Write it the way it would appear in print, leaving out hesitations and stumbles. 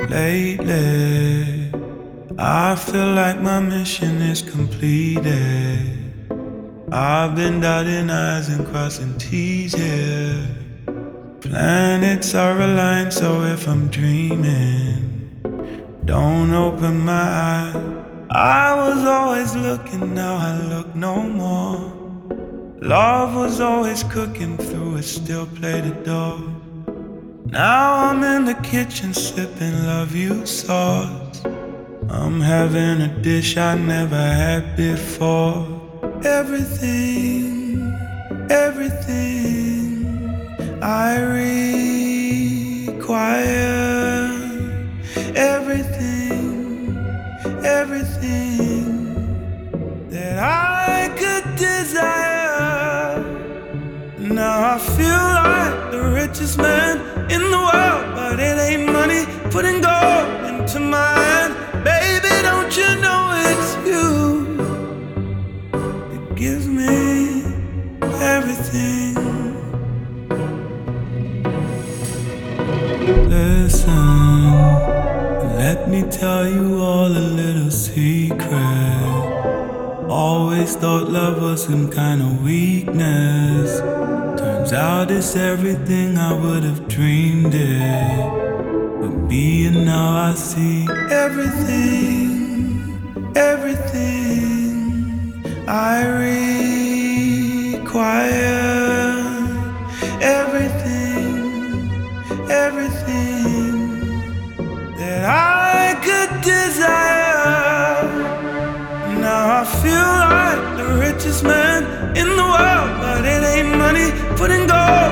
lately. I feel like my mission is completed. I've been dotting I's and crossing T's here. Planets are aligned, so if I'm dreaming, don't open my eyes. I was always looking, now I look no more. Love was always cooking through a still plated door. Now I'm in the kitchen sipping love you sauce. I'm having a dish I never had before. Everything, everything I require. Everything, everything that I could desire. Now I feel like the richest man in the world, but it ain't money putting gold into my hand. Baby, don't you know it's you? It gives me everything. Listen, let me tell you all a little secret. Always thought love was some kind of weakness. Turns out it's everything I would have dreamed it would be, and now I see everything, everything I require. Everything, everything that I could desire. Now I feel like the richest man in the world, but it ain't money putting gold